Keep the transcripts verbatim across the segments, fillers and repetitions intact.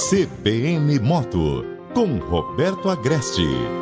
C B N Moto, com Roberto Agreste.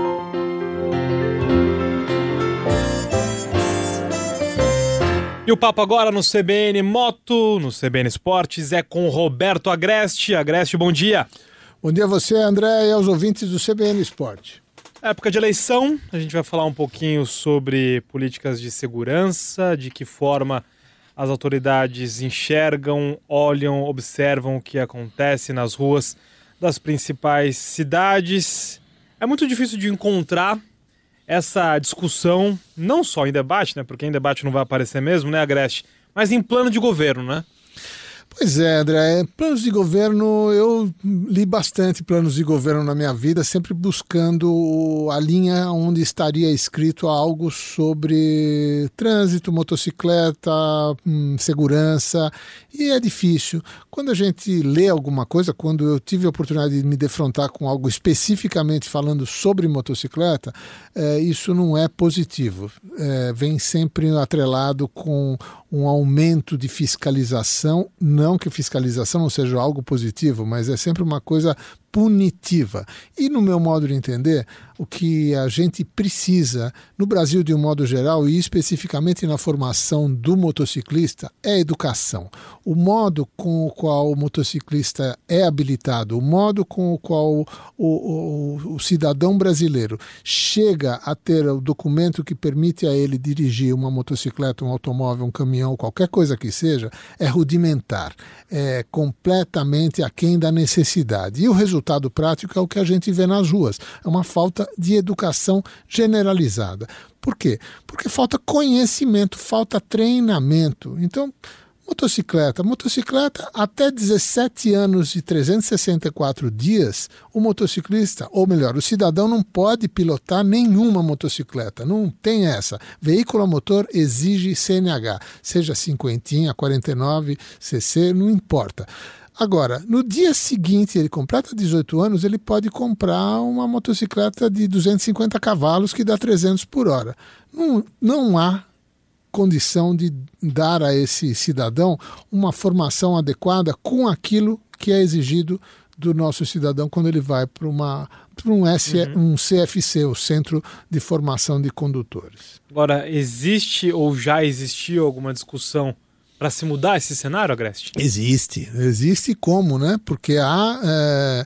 E o papo agora no C B N Moto, no C B N Esportes, é com Roberto Agreste. Agreste, bom dia. Bom dia a você, André, e aos ouvintes do C B N Esporte. Época de eleição, a gente vai falar um pouquinho sobre políticas de segurança, de que forma as autoridades enxergam, olham, observam o que acontece nas ruas das principais cidades. É muito difícil de encontrar essa discussão, não só em debate, né? Porque em debate não vai aparecer mesmo, né, Agreste? Mas em plano de governo, né? Pois é, André, planos de governo, eu li bastante planos de governo na minha vida, sempre buscando a linha onde estaria escrito algo sobre trânsito, motocicleta, segurança, e é difícil. Quando a gente lê alguma coisa, quando eu tive a oportunidade de me defrontar com algo especificamente falando sobre motocicleta, é, isso não é positivo. É, vem sempre atrelado com um aumento de fiscalização, não que fiscalização não seja algo positivo, mas é sempre uma coisa punitiva. E no meu modo de entender, o que a gente precisa no Brasil de um modo geral e especificamente na formação do motociclista é educação. O modo com o qual o motociclista é habilitado, o modo com o qual o, o, o cidadão brasileiro chega a ter o documento que permite a ele dirigir uma motocicleta, um automóvel, um caminhão, qualquer coisa que seja, é rudimentar, é completamente aquém da necessidade. E o resultado prático é o que a gente vê nas ruas, é uma falta de educação generalizada. Por quê? Porque falta conhecimento, falta treinamento. Então, motocicleta. Motocicleta, até dezessete anos e trezentos e sessenta e quatro dias, o motociclista, ou melhor, o cidadão não pode pilotar nenhuma motocicleta. Não tem essa. Veículo a motor exige C N H, seja cinquentinha, quarenta e nove C C, não importa. Agora, no dia seguinte, ele completa dezoito anos, ele pode comprar uma motocicleta de duzentos e cinquenta cavalos que dá trezentos por hora. Não, não há condição de dar a esse cidadão uma formação adequada com aquilo que é exigido do nosso cidadão quando ele vai para uma para um, S, uhum. um C F C, o Centro de Formação de Condutores. Agora, existe ou já existiu alguma discussão para se mudar esse cenário, Agreste? Existe. Existe como, né? Porque há... É...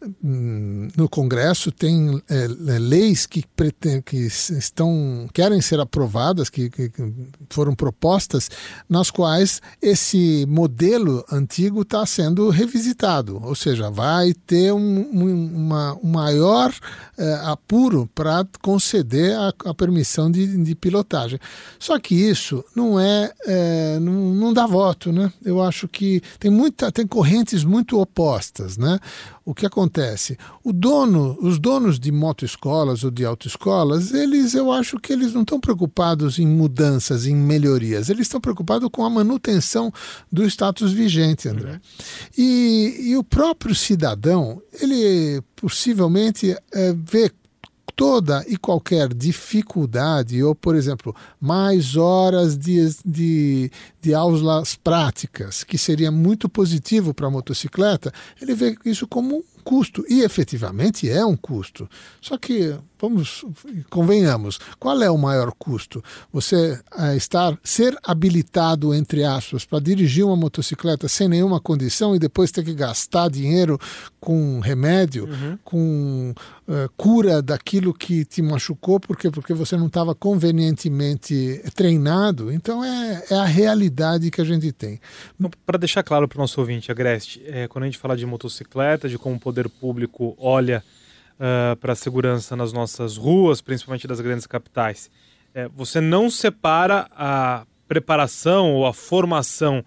no Congresso tem é, leis que, pretend, que estão, querem ser aprovadas, que, que foram propostas, nas quais esse modelo antigo está sendo revisitado, ou seja, vai ter um, um, uma, um maior é, apuro para conceder a, a permissão de, de pilotagem. Só que isso não é, é não, não dá voto, né? Eu acho que tem, muita, tem correntes muito opostas, né? O que acontece? O dono, os donos de motoescolas ou de autoescolas, eles, eu acho que eles não estão preocupados em mudanças, em melhorias. Eles estão preocupados com a manutenção do status vigente, André. Uhum. E, e o próprio cidadão, ele possivelmente é, vê toda e qualquer dificuldade, ou, por exemplo, mais horas de, de, de aulas práticas, que seria muito positivo para a motocicleta, ele vê isso como um custo, e efetivamente é um custo. Só que, vamos, convenhamos, qual é o maior custo? Você é, estar, ser habilitado, entre aspas, para dirigir uma motocicleta sem nenhuma condição e depois ter que gastar dinheiro com remédio, uhum. com uh, cura daquilo que te machucou, porque, porque você não estava convenientemente treinado. Então é, é a realidade que a gente tem. Então, para deixar claro para o nosso ouvinte, Agreste, é, quando a gente fala de motocicleta, de como o poder público olha uh, para a segurança nas nossas ruas, principalmente das grandes capitais, é, você não separa a preparação ou a formação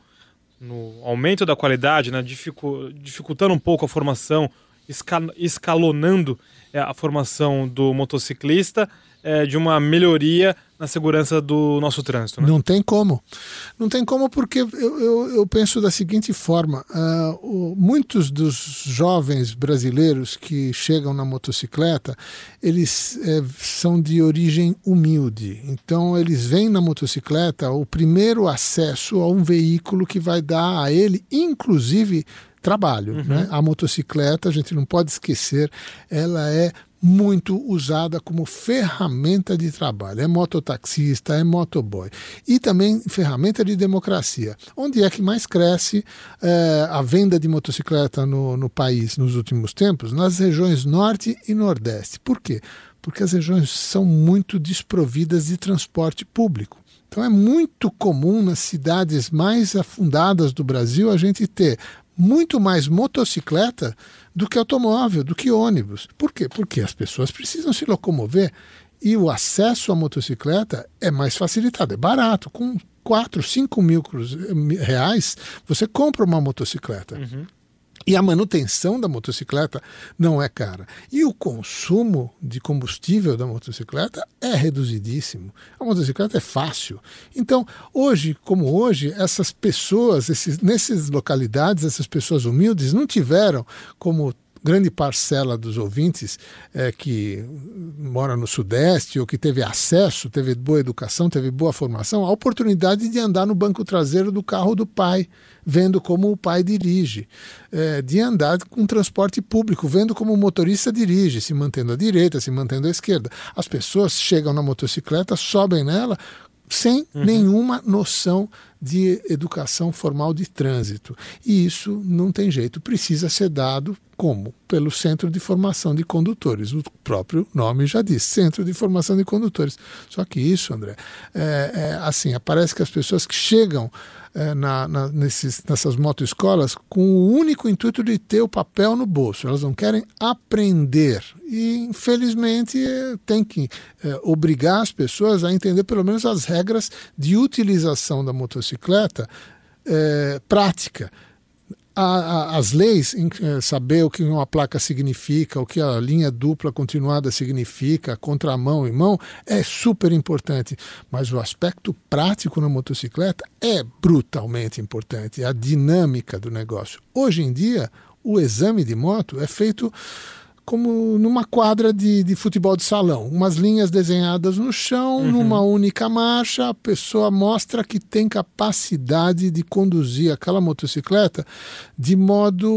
no aumento da qualidade, né, dificu- dificultando um pouco a formação, escal- escalonando é, a formação do motociclista, é, de uma melhoria na segurança do nosso trânsito, né? Não tem como. Não tem como porque eu, eu, eu penso da seguinte forma, uh, o, muitos dos jovens brasileiros que chegam na motocicleta, eles é, são de origem humilde. Então eles vêm na motocicleta o primeiro acesso a um veículo que vai dar a ele, inclusive, trabalho. Uhum. Né? A motocicleta, a gente não pode esquecer, ela é muito usada como ferramenta de trabalho. É mototaxista, é motoboy. E também ferramenta de democracia. Onde é que mais cresce é, a venda de motocicleta no, no país nos últimos tempos? Nas regiões norte e nordeste. Por quê? Porque as regiões são muito desprovidas de transporte público. Então é muito comum nas cidades mais afundadas do Brasil a gente ter muito mais motocicleta do que automóvel, do que ônibus. Por quê? Porque as pessoas precisam se locomover e o acesso à motocicleta é mais facilitado, é barato. Com quatro, cinco mil reais você compra uma motocicleta. Uhum. E a manutenção da motocicleta não é cara. E o consumo de combustível da motocicleta é reduzidíssimo. A motocicleta é fácil. Então, hoje, como hoje, essas pessoas, esses, nessas localidades, essas pessoas humildes não tiveram, como grande parcela dos ouvintes é, que mora no Sudeste ou que teve acesso, teve boa educação, teve boa formação, a oportunidade de andar no banco traseiro do carro do pai, vendo como o pai dirige, é, de andar com transporte público, vendo como o motorista dirige, se mantendo à direita, se mantendo à esquerda. As pessoas chegam na motocicleta, sobem nela, sem uhum. nenhuma noção de educação formal de trânsito. E isso não tem jeito, precisa ser dado como? Pelo Centro de Formação de Condutores. O próprio nome já diz, Centro de Formação de Condutores. Só que isso, André, é, é, assim, parece que as pessoas que chegam é, na, na, nesses, nessas motoescolas com o único intuito de ter o papel no bolso. Elas não querem aprender. E, infelizmente, é, tem que é, obrigar as pessoas a entender pelo menos as regras de utilização da motocicleta é, prática. A, a, as leis, em, saber o que uma placa significa, o que a linha dupla continuada significa, contramão e mão, é super importante. Mas o aspecto prático na motocicleta é brutalmente importante, a dinâmica do negócio. Hoje em dia, o exame de moto é feito como numa quadra de, de futebol de salão. Umas linhas desenhadas no chão, uhum. numa única marcha, a pessoa mostra que tem capacidade de conduzir aquela motocicleta de modo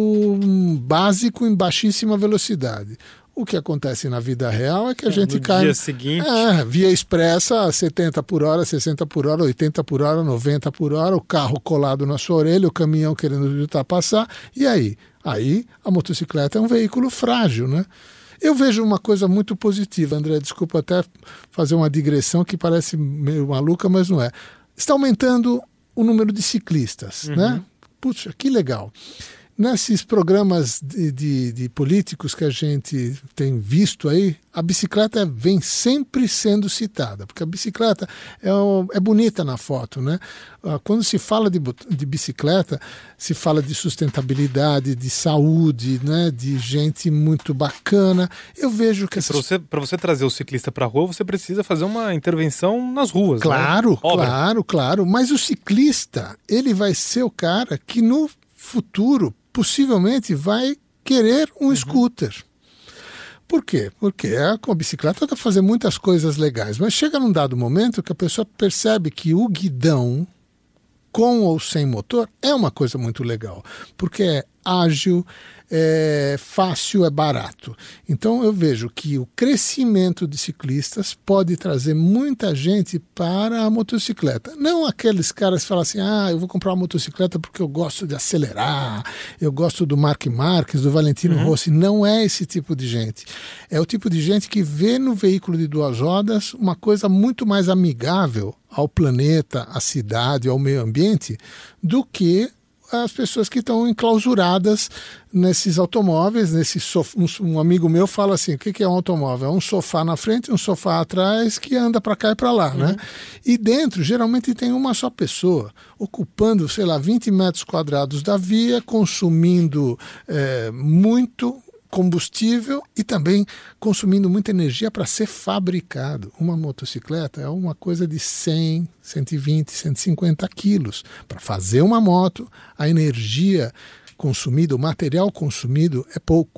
básico em baixíssima velocidade. O que acontece na vida real é que a é, gente no cai... No dia seguinte... É, via expressa, setenta por hora, sessenta por hora, oitenta por hora, noventa por hora, o carro colado na sua orelha, o caminhão querendo ultrapassar, e aí? Aí a motocicleta é um veículo frágil, né? Eu vejo uma coisa muito positiva, André, desculpa até fazer uma digressão que parece meio maluca, mas não é. Está aumentando o número de ciclistas, uhum. né? Puxa, que legal. Nesses programas de, de, de políticos que a gente tem visto aí, a bicicleta vem sempre sendo citada, porque a bicicleta é, é bonita na foto, né? Quando se fala de, de bicicleta, se fala de sustentabilidade, de saúde, né? De gente muito bacana. Eu vejo que... Essas... Para você, para você trazer o ciclista para a rua, você precisa fazer uma intervenção nas ruas, Claro, né? claro, claro. Mas o ciclista, ele vai ser o cara que no futuro possivelmente vai querer um uhum. scooter. Por quê? Porque com a bicicleta dá para fazer muitas coisas legais, mas chega num dado momento que a pessoa percebe que o guidão, com ou sem motor, é uma coisa muito legal, porque é ágil, é fácil, é barato. Então eu vejo que o crescimento de ciclistas pode trazer muita gente para a motocicleta. Não aqueles caras que falam assim, ah, eu vou comprar uma motocicleta porque eu gosto de acelerar, eu gosto do Marc Marques, do Valentino uhum. Rossi. Não é esse tipo de gente. É o tipo de gente que vê no veículo de duas rodas uma coisa muito mais amigável ao planeta, à cidade, ao meio ambiente, do que as pessoas que estão enclausuradas nesses automóveis. Nesse sof... um amigo meu fala assim, o que é um automóvel? É um sofá na frente, um sofá atrás que anda para cá e para lá, uhum. né? E dentro, geralmente, tem uma só pessoa, ocupando, sei lá, vinte metros quadrados da via, consumindo é, muito combustível e também consumindo muita energia para ser fabricado. Uma motocicleta é uma coisa de cem, cento e vinte, cento e cinquenta quilos. Para fazer uma moto, a energia consumida, o material consumido é pouco.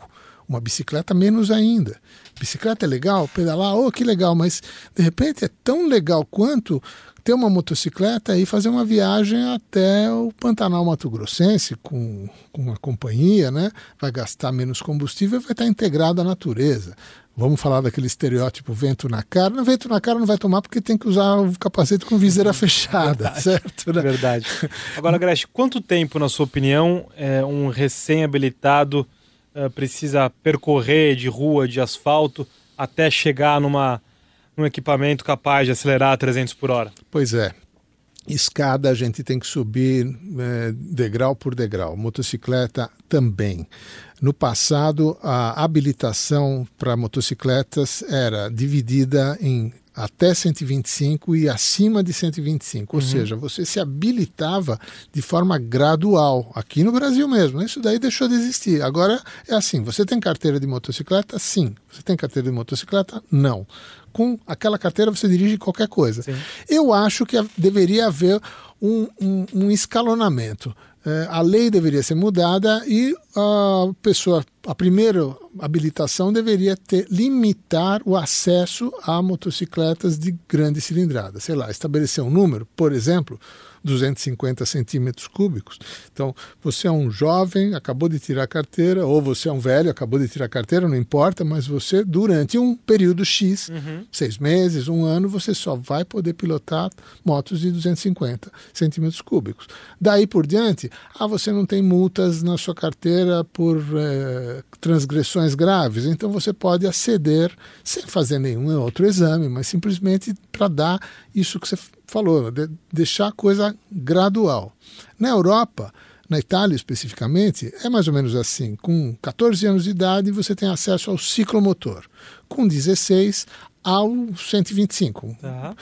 Uma bicicleta menos ainda. Bicicleta é legal, pedalar, oh, que legal, mas de repente é tão legal quanto ter uma motocicleta e fazer uma viagem até o Pantanal Mato Grossense com, com uma companhia, né? Vai gastar menos combustível e vai estar integrado à natureza. Vamos falar daquele estereótipo vento na cara. No vento na cara não vai tomar porque tem que usar o capacete com viseira fechada, Verdade. certo? Né? Verdade. Agora, Agreste, quanto tempo, na sua opinião, é, um recém-habilitado é, precisa percorrer de rua, de asfalto, até chegar numa, num equipamento capaz de acelerar a trezentos por hora? Pois é. Escada a gente tem que subir é, degrau por degrau, motocicleta também. No passado, a habilitação para motocicletas era dividida em até cento e vinte e cinco e acima de cento e vinte e cinco, ou Uhum. seja, você se habilitava de forma gradual, aqui no Brasil mesmo, isso daí deixou de existir. Agora é assim, você tem carteira de motocicleta? Sim. Você tem carteira de motocicleta? Não. Com aquela carteira você dirige qualquer coisa. Sim. Eu acho que deveria haver um, um, um escalonamento. É, a lei deveria ser mudada e a pessoa, a primeira habilitação deveria ter, limitar o acesso a motocicletas de grande cilindrada. Sei lá, estabelecer um número, por exemplo, duzentos e cinquenta centímetros cúbicos. Então, você é um jovem, acabou de tirar a carteira, ou você é um velho, acabou de tirar a carteira, não importa, mas você, durante um período X, Uhum. seis meses, um ano, você só vai poder pilotar motos de duzentos e cinquenta centímetros cúbicos. Daí por diante, ah, você não tem multas na sua carteira por eh, transgressões graves, então você pode aceder sem fazer nenhum outro exame, mas simplesmente para dar isso que você falou, de deixar a coisa gradual. Na Europa, na Itália especificamente, é mais ou menos assim. Com catorze anos de idade, você tem acesso ao ciclomotor. Com dezesseis, ao cento e vinte e cinco. Tá.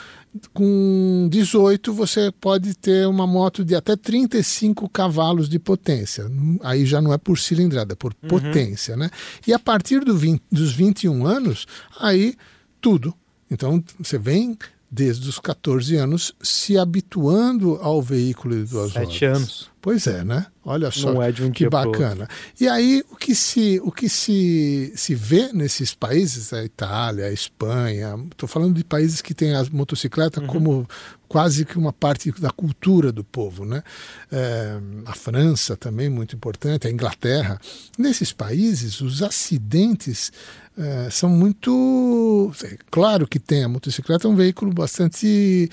Com dezoito, você pode ter uma moto de até trinta e cinco cavalos de potência. Aí já não é por cilindrada, é por Uhum. potência, né? E a partir do vinte, dos vinte e um anos, aí tudo. Então, você vem desde os catorze anos se habituando ao veículo de duas rodas. Sete anos. Pois é, né? Olha só Não é de um que dia pro bacana. E aí o que se, o que se, se vê nesses países, a Itália, a Espanha, estou falando de países que têm a motocicleta Uhum. como quase que uma parte da cultura do povo, né? É, a França também muito importante, a Inglaterra. Nesses países os acidentes é, são muito... Claro que tem, a motocicleta é um veículo bastante...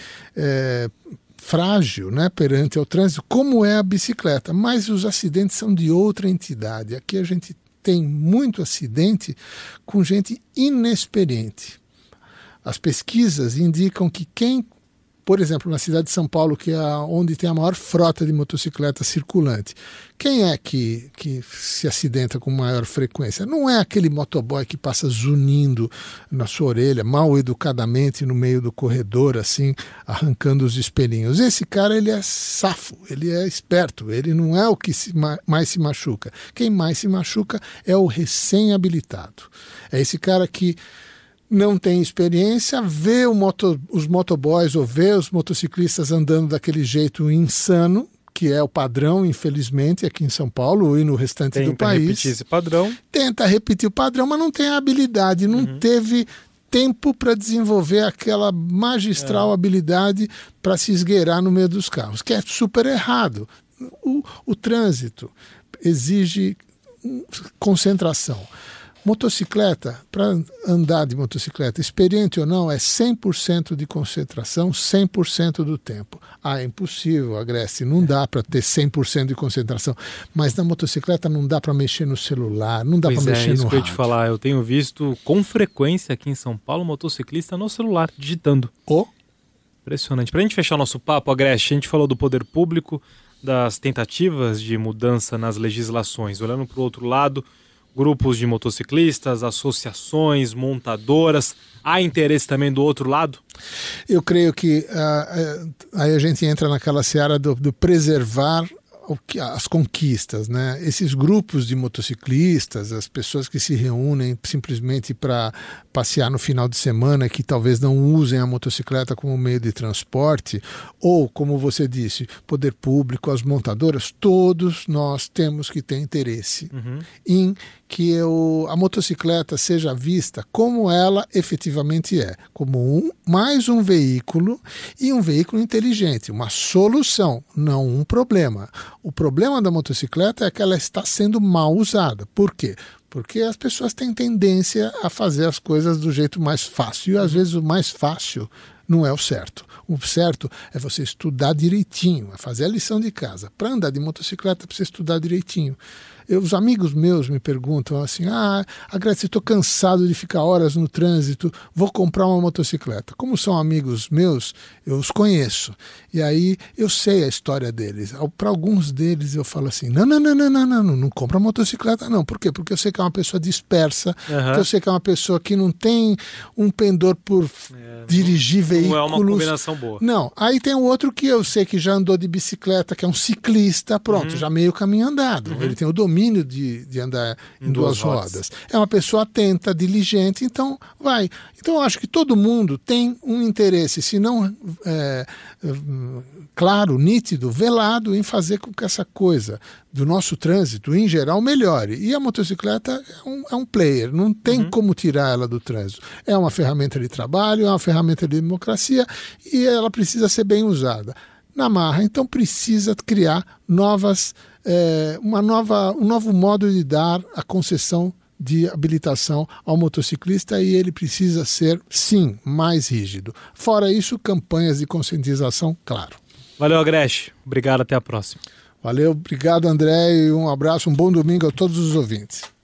É, frágil, né, perante ao trânsito, como é a bicicleta, mas os acidentes são de outra entidade. Aqui a gente tem muito acidente com gente inexperiente. As pesquisas indicam que quem, por exemplo, na cidade de São Paulo, que é onde tem a maior frota de motocicletas circulante, quem é que, que se acidenta com maior frequência? Não é aquele motoboy que passa zunindo na sua orelha, mal educadamente no meio do corredor, assim, arrancando os espelhinhos. Esse cara, ele é safo, ele é esperto, ele não é o que se, mais se machuca. Quem mais se machuca é o recém-habilitado. É esse cara que não tem experiência, vê o moto, os motoboys ou vê os motociclistas andando daquele jeito insano, que é o padrão, infelizmente, aqui em São Paulo e no restante Tenta do país. repetir esse padrão. Tenta repetir o padrão, mas não tem a habilidade, não Uhum. teve tempo para desenvolver aquela magistral É. habilidade para se esgueirar no meio dos carros, que é super errado. O, o trânsito exige concentração. Motocicleta, para andar de motocicleta, experiente ou não, é cem por cento de concentração, cem por cento do tempo. Ah, é impossível, Agreste, não dá para ter cem por cento de concentração. Mas na motocicleta não dá para mexer no celular, não dá para Pois é, mexer isso no que eu ia te rádio. falar. Eu tenho visto com frequência aqui em São Paulo motociclista no celular, digitando. Ou Impressionante. Pra gente fechar o nosso papo, Agreste, a gente falou do poder público, das tentativas de mudança nas legislações. Olhando para o outro lado, grupos de motociclistas, associações, montadoras. Há interesse também do outro lado? eu creio que ah, eh, aí a gente entra naquela seara do, do preservar o que, as conquistas, né? Esses grupos de motociclistas, as pessoas que se reúnem simplesmente para passear no final de semana, que talvez não usem a motocicleta como meio de transporte, ou, como você disse, poder público, as montadoras, todos nós temos que ter interesse uhum. em que eu, a motocicleta seja vista como ela efetivamente é, como um, mais um veículo e um veículo inteligente, uma solução, não um problema. O problema da motocicleta é que ela está sendo mal usada. Por quê? Porque as pessoas têm tendência a fazer as coisas do jeito mais fácil, e às vezes o mais fácil não é o certo. O certo é você estudar direitinho, é fazer a lição de casa. Para andar de motocicleta, precisa estudar direitinho. Eu, os amigos meus me perguntam assim, ah, Agreste, estou cansado de ficar horas no trânsito, vou comprar uma motocicleta. Como são amigos meus, eu os conheço. E aí eu sei a história deles. Para alguns deles eu falo assim, não, não, não, não, não, não, não, não compra motocicleta não. Por quê? Porque eu sei que é uma pessoa dispersa, uhum. porque eu sei que é uma pessoa que não tem um pendor por é, dirigir não, veículos. Não é uma combinação boa. Não. Aí tem o outro que eu sei que já andou de bicicleta, que é um ciclista, pronto, uhum. já meio caminho andado. Uhum. Ele tem o domínio De, de andar em, em duas, duas rodas. rodas. É uma pessoa atenta, diligente, então vai. Então eu acho que todo mundo tem um interesse, se não é, claro, nítido, velado em fazer com que essa coisa do nosso trânsito, em geral, melhore. E a motocicleta é um, é um player, não tem uhum. como tirar ela do trânsito. É uma ferramenta de trabalho, é uma ferramenta de democracia e ela precisa ser bem usada. Na marra, então precisa criar novas, é, uma nova, um novo modo de dar a concessão de habilitação ao motociclista e ele precisa ser, sim, mais rígido. Fora isso, campanhas de conscientização, claro. Valeu, Agreste. Obrigado, até a próxima. Valeu, obrigado, André, e um abraço, um bom domingo a todos os ouvintes.